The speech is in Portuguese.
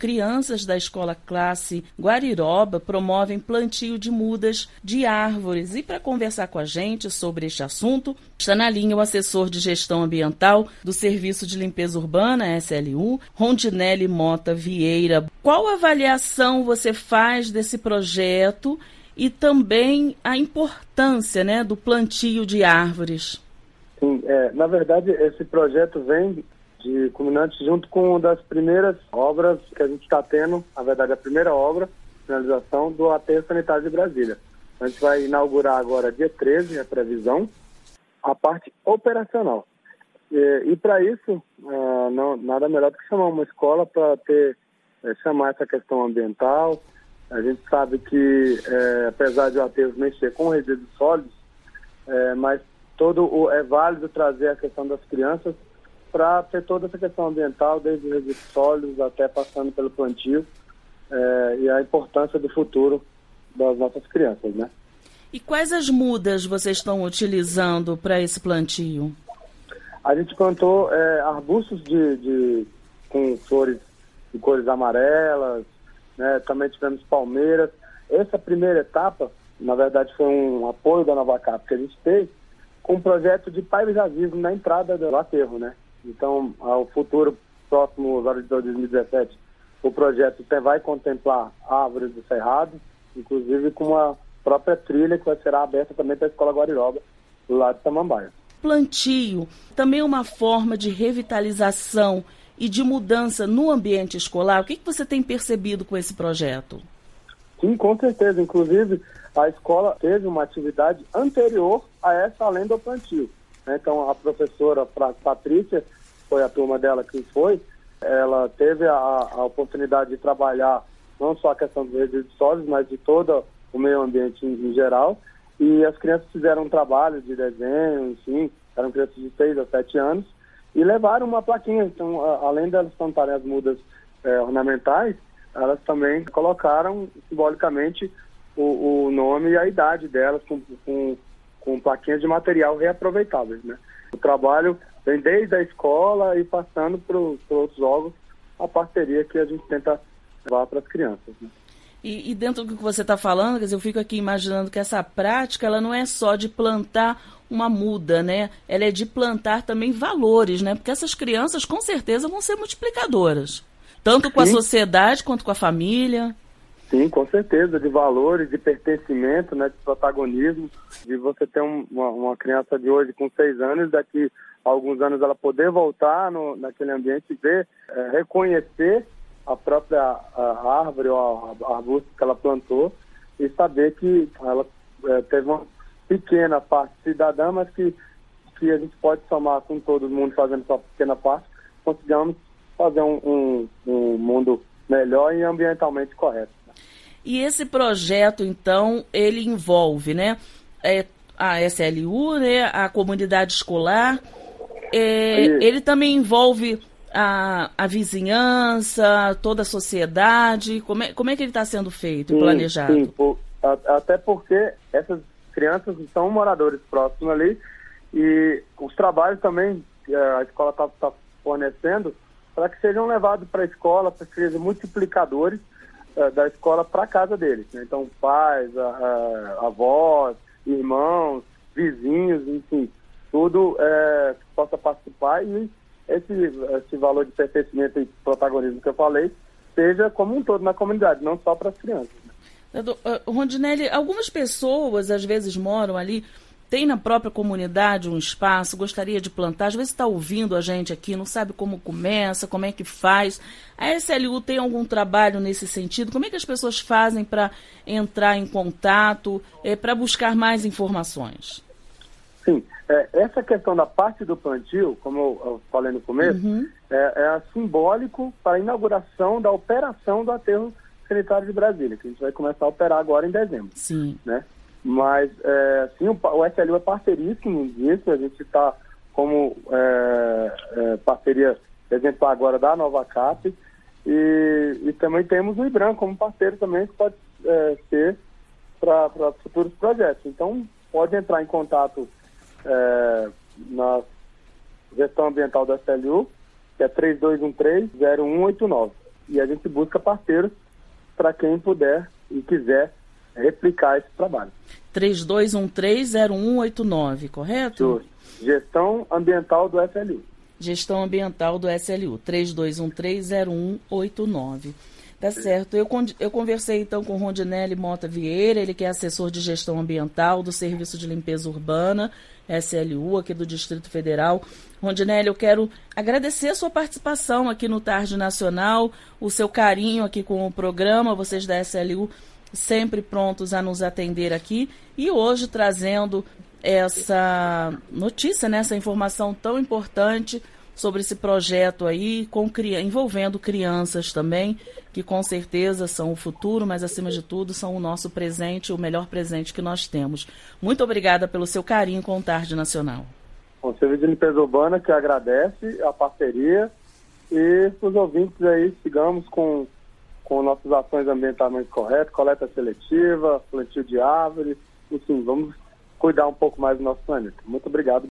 crianças da escola classe Guariroba promovem plantio de mudas de árvores. E para conversar com a gente sobre este assunto, está na linha o assessor de gestão ambiental do Serviço de Limpeza Urbana, SLU, Rondinelli Mota Vieira. Qual avaliação você faz desse projeto e também a importância, né, do plantio de árvores? Sim, na verdade, esse projeto vem de culminante junto com uma das primeiras obras que a gente está tendo, na verdade, a primeira obra, finalização do aterro sanitário de Brasília. A gente vai inaugurar agora, dia 13, a previsão, a parte operacional. E para isso, nada melhor do que chamar uma escola para chamar essa questão ambiental. A gente sabe que, apesar de o aterro mexer com resíduos sólidos, mas é válido trazer a questão das crianças para ter toda essa questão ambiental, desde os resíduos sólidos até passando pelo plantio, e a importância do futuro das nossas crianças, né? E quais as mudas vocês estão utilizando para esse plantio? A gente plantou arbustos com flores de cores amarelas, né? Também tivemos palmeiras. Essa primeira etapa, na verdade, foi um apoio da Nova Cap que a gente fez com um projeto de paisagismo na entrada do aterro, né? Então, ao futuro próximo, agora de 2017, o projeto vai contemplar árvores do cerrado, inclusive com uma própria trilha que vai ser aberta também para a Escola Guariroba, do lado de Samambaia. Plantio também é uma forma de revitalização e de mudança no ambiente escolar. O que você tem percebido com esse projeto? Sim, com certeza. Inclusive, a escola teve uma atividade anterior a essa, além do plantio. Então, a professora Patrícia, foi a turma dela que foi, ela teve a oportunidade de trabalhar não só a questão dos resíduos sólidos, mas de todo o meio ambiente em geral. E as crianças fizeram um trabalho de desenho, enfim, eram crianças de 6 a 7 anos, e levaram uma plaquinha. Então, além delas plantarem as mudas ornamentais, elas também colocaram simbolicamente o nome e a idade delas com plaquinhas de material reaproveitáveis, né? O trabalho vem desde a escola e passando para outros órgãos, a parceria que a gente tenta levar para as crianças, né? E dentro do que você está falando, quer dizer, eu fico aqui imaginando que essa prática, ela não é só de plantar uma muda, né? Ela é de plantar também valores, né? Porque essas crianças, com certeza, vão ser multiplicadoras, tanto com a sociedade quanto com a família. Sim, com certeza, de valores, de pertencimento, né, de protagonismo, de você ter uma criança de hoje com 6 anos, daqui a alguns anos ela poder voltar naquele ambiente e ver, reconhecer a própria árvore ou arbusto que ela plantou e saber que ela teve uma pequena parte cidadã, mas que a gente pode somar com todo mundo fazendo sua pequena parte, consigamos fazer um mundo melhor e ambientalmente correto. E esse projeto, então, ele envolve, né, a SLU, né, a comunidade escolar, ele também envolve a vizinhança, toda a sociedade. Como é que ele está sendo feito e planejado? Sim, até porque essas crianças são moradores próximos ali e os trabalhos também que a escola está fornecendo para que sejam levados para a escola, para que sejam multiplicadores da escola para a casa deles, né? Então, pais, avós, irmãos, vizinhos, enfim, tudo que possa participar e esse valor de pertencimento e protagonismo que eu falei seja como um todo na comunidade, não só para as crianças. Rondinelli, algumas pessoas às vezes moram ali, tem na própria comunidade um espaço, gostaria de plantar, às vezes está ouvindo a gente aqui, não sabe como começa, como é que faz. A SLU tem algum trabalho nesse sentido? Como é que as pessoas fazem para entrar em contato, para buscar mais informações? Sim, essa questão da parte do plantio, como eu falei no começo, é simbólico para a inauguração da operação do aterro sanitário de Brasília, que a gente vai começar a operar agora em dezembro. Sim. Né? Mas, sim, o SLU é parceiríssimo disso, a gente está como parceria exemplar agora da Nova Cap e também temos o IBRAM como parceiro também, que pode ser para futuros projetos. Então, pode entrar em contato na gestão ambiental da SLU, que é 3213-0189. e a gente busca parceiros para quem puder e quiser replicar esse trabalho. 3213-0189, correto? Gestão ambiental do SLU. Gestão ambiental do SLU, 3213-0189. Tá certo. Eu conversei então com Rondinelli Mota Vieira, ele que é assessor de gestão ambiental do Serviço de Limpeza Urbana, SLU, aqui do Distrito Federal. Rondinelli, eu quero agradecer a sua participação aqui no Tarde Nacional, o seu carinho aqui com o programa, vocês da SLU sempre prontos a nos atender aqui, e hoje trazendo essa notícia, né, essa informação tão importante sobre esse projeto aí, envolvendo crianças também, que com certeza são o futuro, mas acima de tudo são o nosso presente, o melhor presente que nós temos. Muito obrigada pelo seu carinho com o Tarde Nacional. O Serviço de Limpeza Urbana que agradece a parceria, e os ouvintes aí, sigamos com nossas ações ambientalmente corretas, coleta seletiva, plantio de árvores, enfim, vamos cuidar um pouco mais do nosso planeta. Muito obrigado.